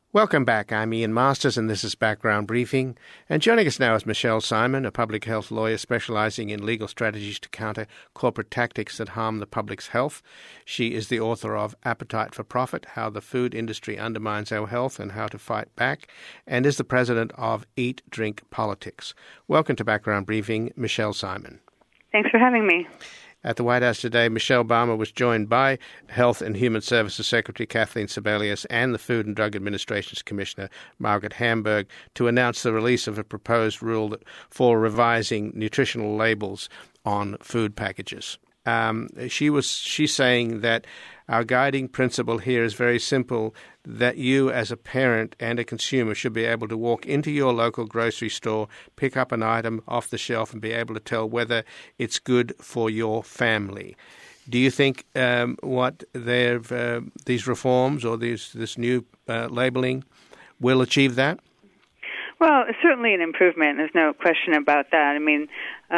Welcome back. I'm Ian Masters, and this is Background Briefing. And joining us now is Michelle Simon, a public health lawyer specializing in legal strategies to counter corporate tactics that harm the public's health. She is the author of Appetite for Profit, How the Food Industry Undermines Our Health and How to Fight Back, and is the president of Eat, Drink, Politics. Welcome to Background Briefing, Michelle Simon. Thanks for having me. At the White House today, Michelle Obama was joined by Health and Human Services Secretary Kathleen Sebelius and the Food and Drug Administration's Commissioner Margaret Hamburg to announce the release of a proposed rule for revising nutritional labels on food packages. She's saying that our guiding principle here is very simple, that you as a parent and a consumer should be able to walk into your local grocery store, pick up an item off the shelf and be able to tell whether it's good for your family. Do you think these reforms or this new labeling will achieve that? Well, it's certainly an improvement. There's no question about that. I mean,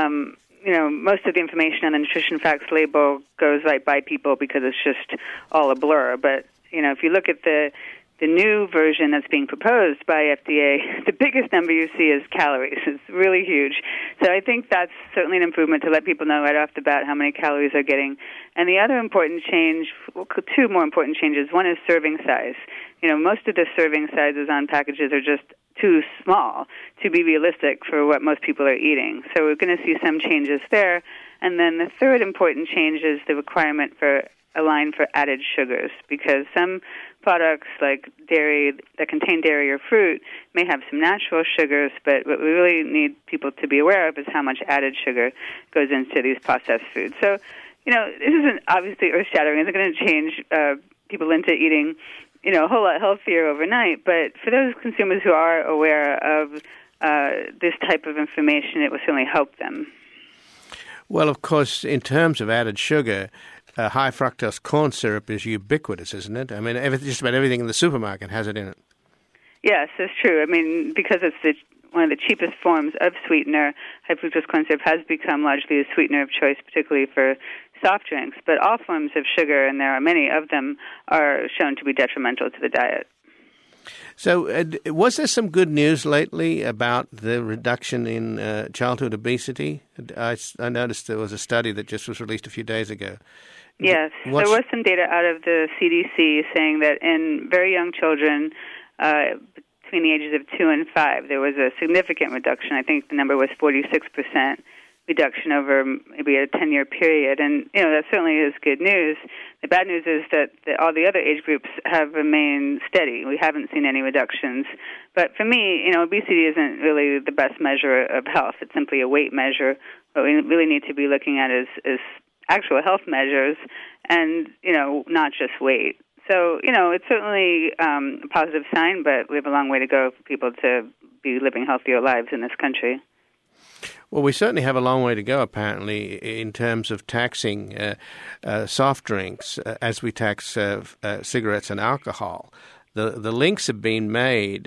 most of the information on the nutrition facts label goes right by people because it's just all a blur. But, if you look at the new version that's being proposed by FDA, the biggest number you see is calories. It's really huge. So I think that's certainly an improvement to let people know right off the bat how many calories they're getting. And the other important change, two more important changes. One is serving size. Most of the serving sizes on packages are just too small to be realistic for what most people are eating. So we're going to see some changes there. And then the third important change is the requirement for a line for added sugars, because some products like dairy that contain dairy or fruit may have some natural sugars, but what we really need people to be aware of is how much added sugar goes into these processed foods. So, this isn't obviously earth-shattering. It's going to change people into eating a whole lot healthier overnight. But for those consumers who are aware of this type of information, it will certainly help them. Well, of course, in terms of added sugar, high fructose corn syrup is ubiquitous, isn't it? I mean, just about everything in the supermarket has it in it. Yes, that's true. I mean, because it's one of the cheapest forms of sweetener, high fructose corn syrup has become largely a sweetener of choice, particularly for soft drinks. But all forms of sugar, and there are many of them, are shown to be detrimental to the diet. So was there some good news lately about the reduction in childhood obesity? I noticed there was a study that just was released a few days ago. Yes, there was some data out of the CDC saying that in very young children, between the ages of 2 and 5, there was a significant reduction. I think the number was 46% reduction over maybe a 10-year period. And, that certainly is good news. The bad news is that all the other age groups have remained steady. We haven't seen any reductions. But for me, obesity isn't really the best measure of health. It's simply a weight measure. What we really need to be looking at is actual health measures and, not just weight. So, it's certainly a positive sign, but we have a long way to go for people to be living healthier lives in this country. Well, we certainly have a long way to go, apparently, in terms of taxing soft drinks as we tax cigarettes and alcohol. The links have been made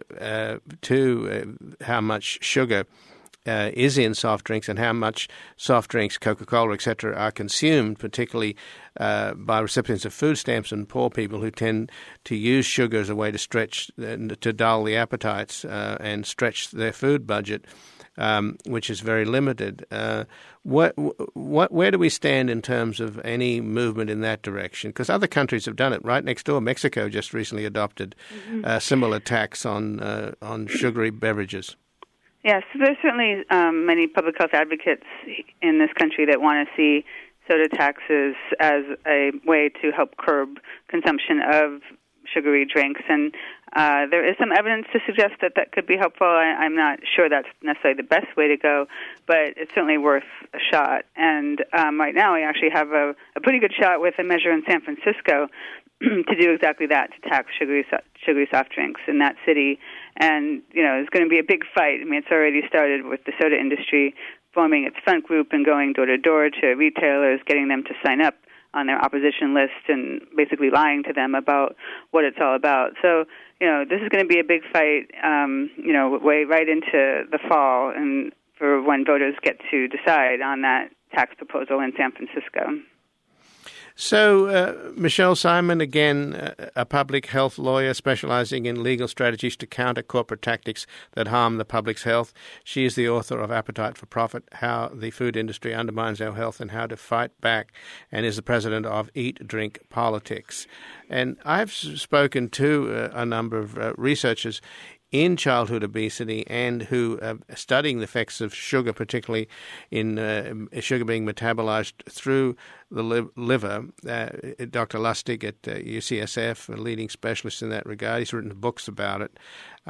to how much sugar is in soft drinks and how much soft drinks, Coca-Cola, etc., are consumed, particularly by recipients of food stamps and poor people who tend to use sugar as a way to dull the appetites and stretch their food budget. Which is very limited. Where do we stand in terms of any movement in that direction? Because other countries have done it. Right next door, Mexico just recently adopted a similar tax on sugary beverages. Yes, there's certainly many public health advocates in this country that want to see soda taxes as a way to help curb consumption of sugary drinks, and there is some evidence to suggest that could be helpful. I'm not sure that's necessarily the best way to go, but it's certainly worth a shot. And right now we actually have a pretty good shot with a measure in San Francisco to do exactly that, to tax sugary soft drinks in that city. And, it's going to be a big fight. I mean, it's already started with the soda industry forming its front group and going door to door to retailers, getting them to sign up on their opposition list and basically lying to them about what it's all about. So, this is going to be a big fight, way right into the fall, and for when voters get to decide on that tax proposal in San Francisco. So, Michelle Simon, again, a public health lawyer specializing in legal strategies to counter corporate tactics that harm the public's health. She is the author of Appetite for Profit, How the Food Industry Undermines Our Health and How to Fight Back, and is the president of Eat, Drink, Politics. And I've spoken to a number of researchers in childhood obesity and who are studying the effects of sugar, particularly in sugar being metabolized through the liver. Dr. Lustig at UCSF, a leading specialist in that regard, he's written books about it.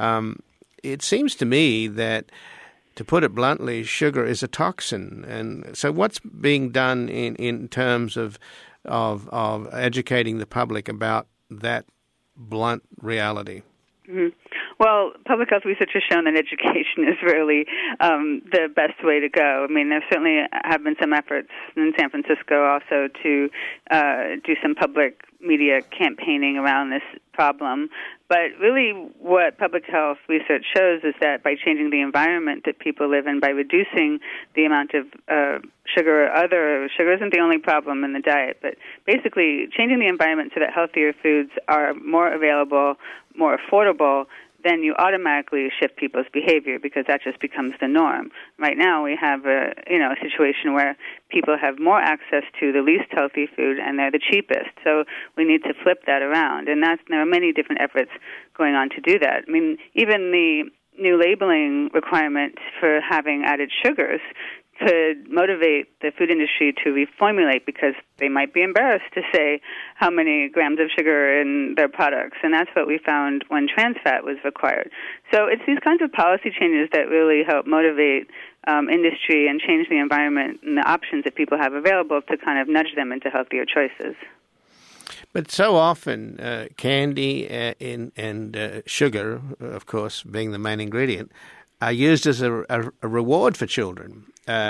It seems to me that, to put it bluntly, sugar is a toxin. And so what's being done in terms of educating the public about that blunt reality? Mm-hmm. Well, public health research has shown that education is really the best way to go. I mean, there certainly have been some efforts in San Francisco also to do some public media campaigning around this problem. But really what public health research shows is that by changing the environment that people live in, by reducing the amount of sugar isn't the only problem in the diet, but basically changing the environment so that healthier foods are more available, more affordable, then you automatically shift people's behavior because that just becomes the norm. Right now we have a situation where people have more access to the least healthy food and they're the cheapest. So we need to flip that around. And there are many different efforts going on to do that. I mean, even the new labeling requirement for having added sugars could motivate the food industry to reformulate because they might be embarrassed to say how many grams of sugar in their products. And that's what we found when trans fat was required. So it's these kinds of policy changes that really help motivate industry and change the environment and the options that people have available to kind of nudge them into healthier choices. But so often candy and sugar, of course, being the main ingredient, are used as a reward for children.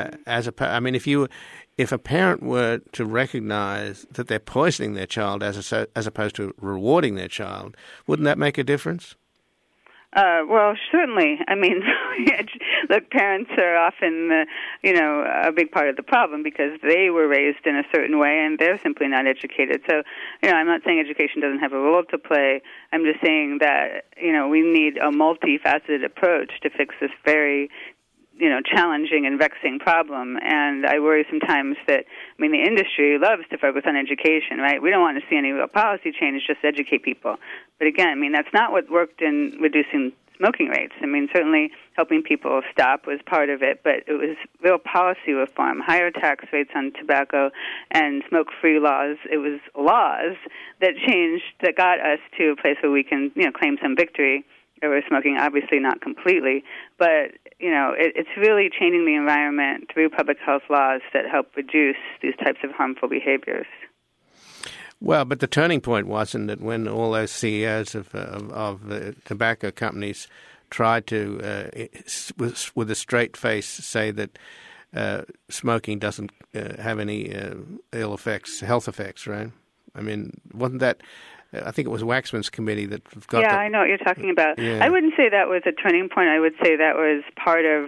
If a parent were to recognize that they're poisoning their child as opposed to rewarding their child, wouldn't that make a difference? Well, certainly. I mean, look, parents are often, a big part of the problem because they were raised in a certain way and they're simply not educated. So, I'm not saying education doesn't have a role to play. I'm just saying that, we need a multifaceted approach to fix this very challenging and vexing problem. And I worry sometimes that, the industry loves to focus on education, right? We don't want to see any real policy change, just educate people. But again, that's not what worked in reducing smoking rates. Certainly helping people stop was part of it, but it was real policy reform, higher tax rates on tobacco and smoke-free laws. It was laws that got us to a place where we can, claim some victory over smoking, obviously not completely, but it's really changing the environment through public health laws that help reduce these types of harmful behaviors. Well, but the turning point wasn't it when all those CEOs of tobacco companies tried to, with a straight face, say that smoking doesn't have any health effects, right? Wasn't that? I think it was Waxman's committee that got. Yeah, I know what you're talking about. Yeah. I wouldn't say that was a turning point. I would say that was part of,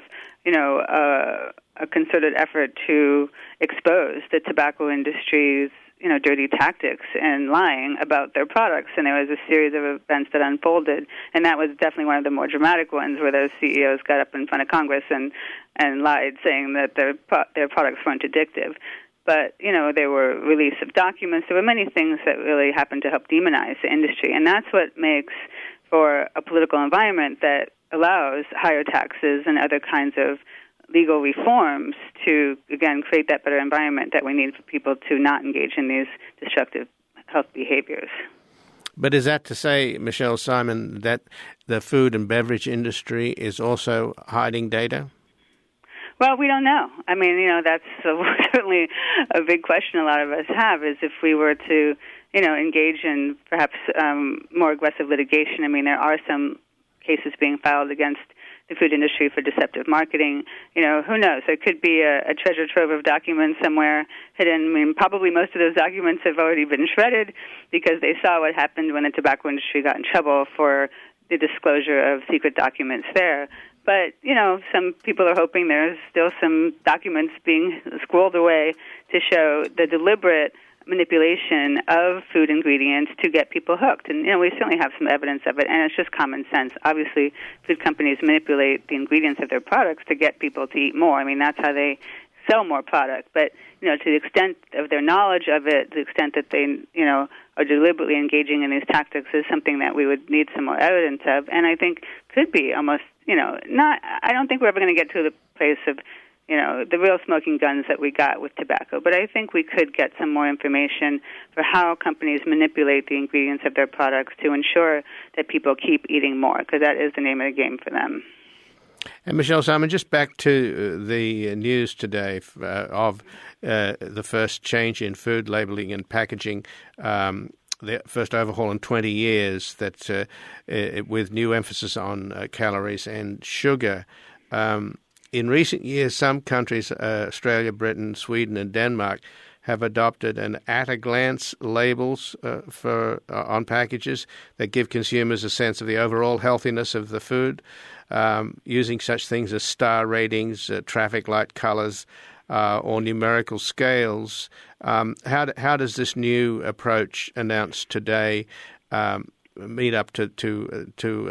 a concerted effort to expose the tobacco industry's, dirty tactics and lying about their products. And there was a series of events that unfolded, and that was definitely one of the more dramatic ones, where those CEOs got up in front of Congress and lied, saying that their products weren't addictive. But, there were release of documents. There were many things that really happened to help demonize the industry. And that's what makes for a political environment that allows higher taxes and other kinds of legal reforms to, again, create that better environment that we need for people to not engage in these destructive health behaviors. But is that to say, Michelle Simon, that the food and beverage industry is also hiding data? Well, we don't know. That's certainly a big question a lot of us have, is if we were to, engage in perhaps more aggressive litigation. There are some cases being filed against the food industry for deceptive marketing. Who knows? There could be a treasure trove of documents somewhere hidden. Probably most of those documents have already been shredded because they saw what happened when the tobacco industry got in trouble for the disclosure of secret documents there. But, some people are hoping there's still some documents being squirreled away to show the deliberate manipulation of food ingredients to get people hooked. And, we certainly have some evidence of it, and it's just common sense. Obviously, food companies manipulate the ingredients of their products to get people to eat more. I mean, that's how they sell more product. But, to the extent of their knowledge of it, the extent that they, are deliberately engaging in these tactics is something that we would need some more evidence of, and I think could be almost, I don't think we're ever going to get to the place of, the real smoking guns that we got with tobacco, but I think we could get some more information for how companies manipulate the ingredients of their products to ensure that people keep eating more, because that is the name of the game for them. And Michelle Simon, just back to the news today of the first change in food labeling and packaging, the first overhaul in 20 years that with new emphasis on calories and sugar. In recent years, some countries, Australia, Britain, Sweden, and Denmark, have adopted an at-a-glance labels on packages that give consumers a sense of the overall healthiness of the food, using such things as star ratings, traffic light colors, or numerical scales. How does this new approach announced today meet up to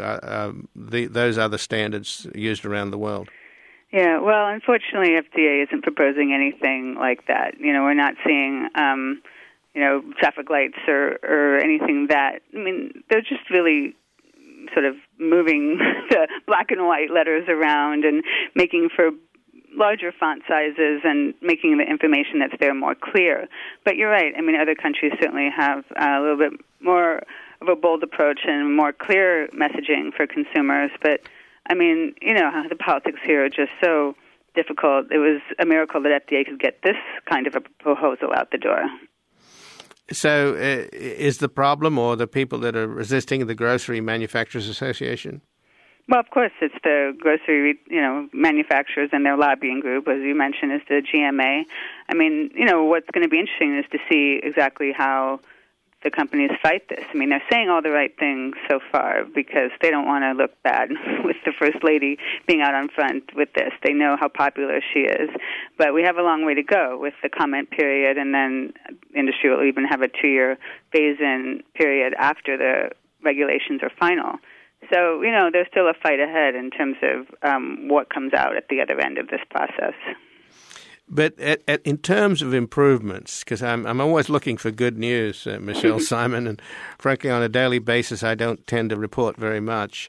those other standards used around the world? Yeah, well, unfortunately, FDA isn't proposing anything like that. We're not seeing, traffic lights or anything that, they're just really sort of moving the black and white letters around and making for larger font sizes and making the information that's there more clear. But you're right. Other countries certainly have a little bit more of a bold approach and more clear messaging for consumers. But the politics here are just so difficult. It was a miracle that FDA could get this kind of a proposal out the door. So is the problem or the people that are resisting the Grocery Manufacturers Association? Well, of course, it's the grocery, manufacturers and their lobbying group, as you mentioned, is the GMA. What's going to be interesting is to see exactly how the companies fight this. They're saying all the right things so far because they don't want to look bad with the First Lady being out on front with this. They know how popular she is. But we have a long way to go with the comment period, and then industry will even have a 2-year phase-in period after the regulations are final. So, there's still a fight ahead in terms of what comes out at the other end of this process. But in terms of improvements, because I'm always looking for good news, Michelle Simon, and frankly, on a daily basis, I don't tend to report very much.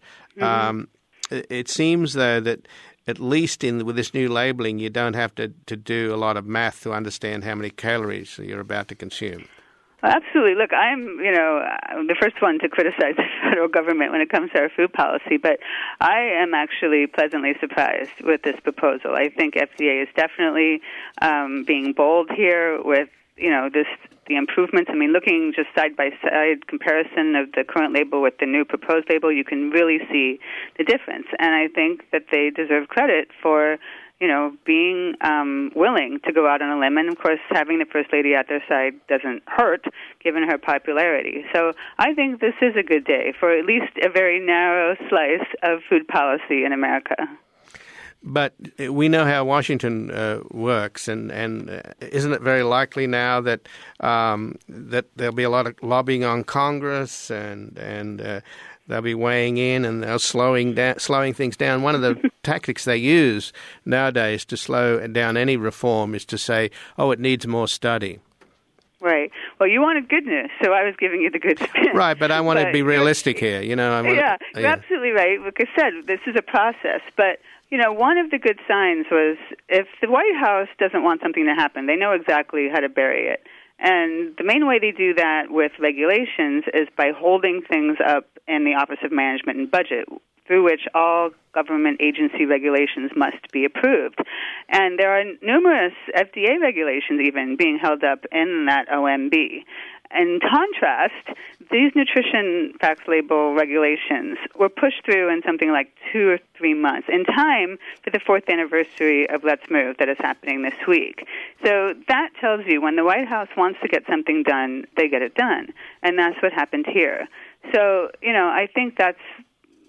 It seems, though, that at least with this new labeling, you don't have to do a lot of math to understand how many calories you're about to consume. Absolutely. Look, I'm, the first one to criticize the federal government when it comes to our food policy, but I am actually pleasantly surprised with this proposal. I think FDA is definitely being bold here with, the improvements. Looking just side-by-side comparison of the current label with the new proposed label, you can really see the difference. And I think that they deserve credit for being willing to go out on a limb. And, of course, having the First Lady at their side doesn't hurt, given her popularity. So I think this is a good day for at least a very narrow slice of food policy in America. But we know how Washington works, and isn't it very likely now that that there'll be a lot of lobbying on Congress and they'll be weighing in and they're slowing things down. One of the tactics they use nowadays to slow down any reform is to say, it needs more study. Right. Well, you wanted good news, so I was giving you the good spin. Right, but I want to be realistic here. You're absolutely right. Like I said, this is a process. But, one of the good signs was if the White House doesn't want something to happen, they know exactly how to bury it. And the main way they do that with regulations is by holding things up in the Office of Management and Budget, through which all government agency regulations must be approved. And there are numerous FDA regulations even being held up in that OMB. In contrast, these nutrition facts label regulations were pushed through in something like 2 or 3 months, in time for the 4th anniversary of Let's Move that is happening this week. So that tells you when the White House wants to get something done, they get it done. And that's what happened here. So, I think that's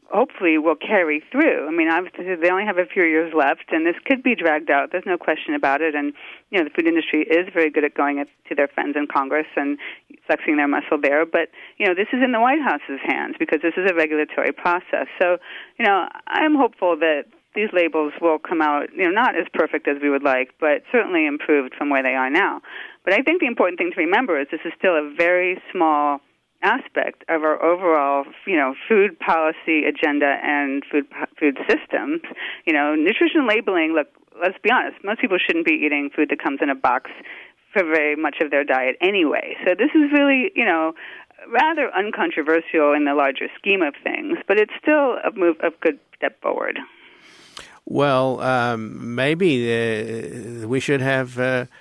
hopefully will carry through. I mean, obviously they only have a few years left, and this could be dragged out. There's no question about it. And, the food industry is very good at going to their friends in Congress and flexing their muscle there. But, this is in the White House's hands because this is a regulatory process. So, I'm hopeful that these labels will come out, not as perfect as we would like, but certainly improved from where they are now. But I think the important thing to remember is this is still a very small aspect of our overall, food policy agenda and food systems. Nutrition labeling, look, let's be honest, most people shouldn't be eating food that comes in a box for very much of their diet anyway. So this is really, rather uncontroversial in the larger scheme of things, but it's still a good step forward. Well, maybe we should have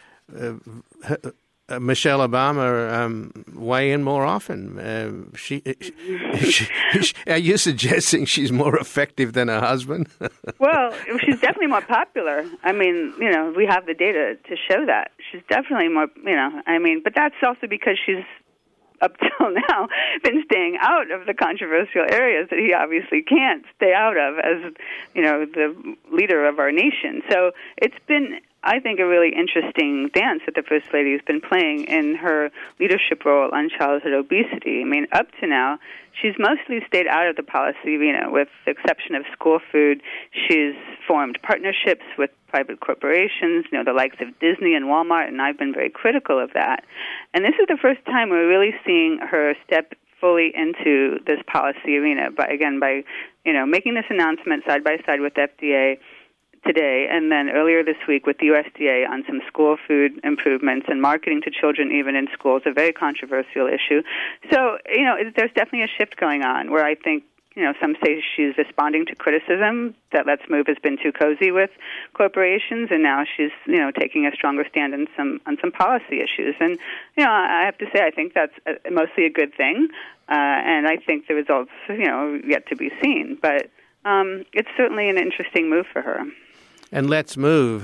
Michelle Obama weigh in more often. Are you suggesting she's more effective than her husband? Well, she's definitely more popular. I mean, we have the data to show that. She's definitely more, but that's also because she's up till now been staying out of the controversial areas that he obviously can't stay out of as, the leader of our nation. So it's been, I think, a really interesting dance that the First Lady has been playing in her leadership role on childhood obesity. I mean, up to now, she's mostly stayed out of the policy arena, with the exception of school food. She's formed partnerships with private corporations, the likes of Disney and Walmart, and I've been very critical of that. And this is the first time we're really seeing her step fully into this policy arena by making this announcement side by side with the FDA today, and then earlier this week with the USDA on some school food improvements and marketing to children even in schools, a very controversial issue. So, there's definitely a shift going on where I think, some say she's responding to criticism that Let's Move has been too cozy with corporations, and now she's, taking a stronger stand on some policy issues. And, I have to say, I think that's mostly a good thing, and I think the results, yet to be seen. But it's certainly an interesting move for her. And Let's Move,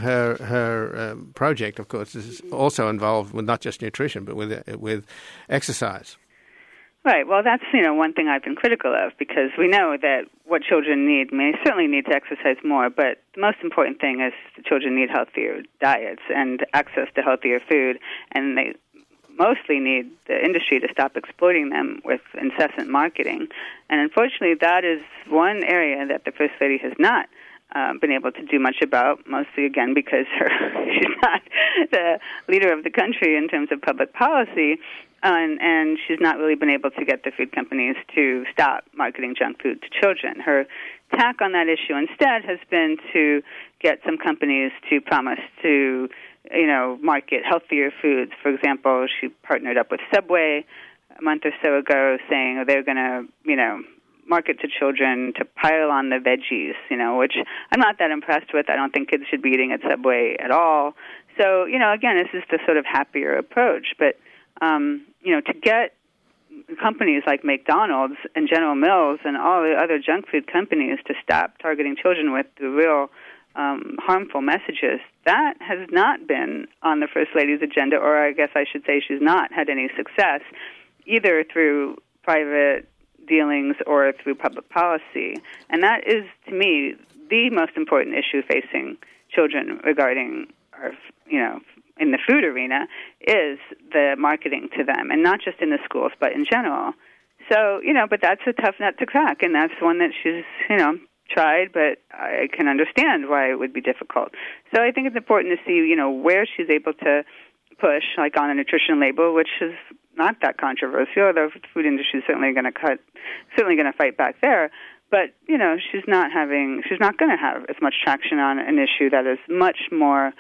her project, of course, is also involved with not just nutrition, but with exercise. Right. Well, that's, one thing I've been critical of, because we know that what children need, they certainly need to exercise more, but the most important thing is the children need healthier diets and access to healthier food, and they mostly need the industry to stop exploiting them with incessant marketing. And unfortunately, that is one area that the First Lady has not been able to do much about, mostly, again, because she's not the leader of the country in terms of public policy, and she's not really been able to get the food companies to stop marketing junk food to children. Her tack on that issue instead has been to get some companies to promise to, market healthier foods. For example, she partnered up with Subway a month or so ago, saying they're going to, market to children to pile on the veggies, which I'm not that impressed with. I don't think kids should be eating at Subway at all. So, again, this is the sort of happier approach. But, to get companies like McDonald's and General Mills and all the other junk food companies to stop targeting children with the real harmful messages, that has not been on the First Lady's agenda, or I guess I should say she's not had any success, either through private dealings or through public policy. And that is, to me, the most important issue facing children regarding our, in the food arena, is the marketing to them, and not just in the schools, but in general. So, but that's a tough nut to crack, and that's one that she's, tried, but I can understand why it would be difficult. So I think it's important to see, where she's able to push, like on a nutrition label, which is not that controversial. The food industry is certainly going to fight back there. But, she's not going to have as much traction on an issue that is much more,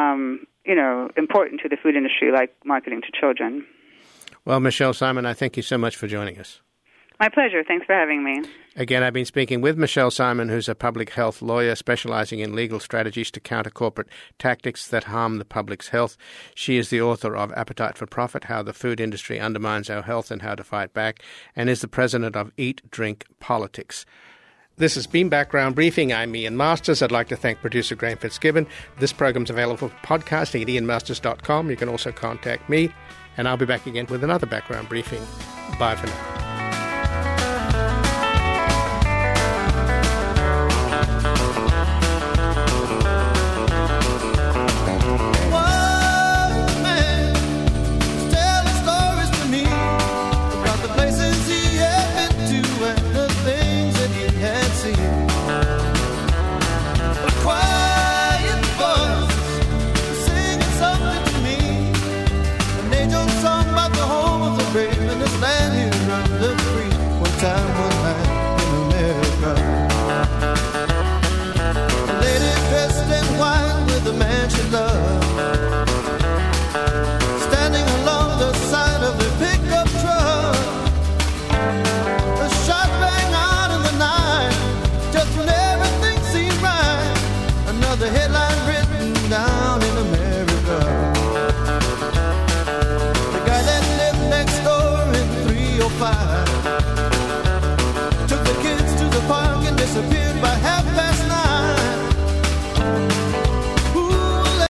important to the food industry, like marketing to children. Well, Michelle Simon, I thank you so much for joining us. My pleasure. Thanks for having me. Again, I've been speaking with Michelle Simon, who's a public health lawyer specializing in legal strategies to counter corporate tactics that harm the public's health. She is the author of Appetite for Profit, How the Food Industry Undermines Our Health and How to Fight Back, and is the president of Eat, Drink, Politics. This has been Background Briefing. I'm Ian Masters. I'd like to thank producer Graham Fitzgibbon. This program's available for podcasting at ianmasters.com. You can also contact me, and I'll be back again with another Background Briefing. Bye for now.